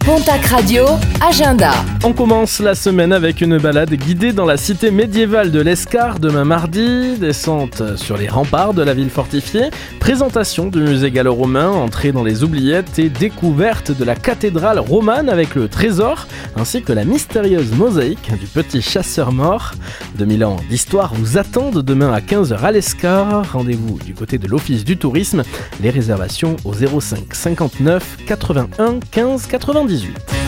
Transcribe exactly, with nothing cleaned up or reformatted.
Pontac Radio, agenda. On commence la semaine avec une balade guidée dans la cité médiévale de l'Escar demain mardi, descente sur les remparts de la ville fortifiée, présentation du musée gallo-romain, entrée dans les oubliettes et découverte de la cathédrale romane avec le trésor, ainsi que la mystérieuse mosaïque du petit chasseur mort. deux mille ans d'histoire vous attendent demain à quinze heures à l'Escar. Rendez-vous du côté de l'Office du tourisme. Les réservations au zéro cinq cinquante-neuf quatre-vingt-un quinze quatre-vingt-dix-huit.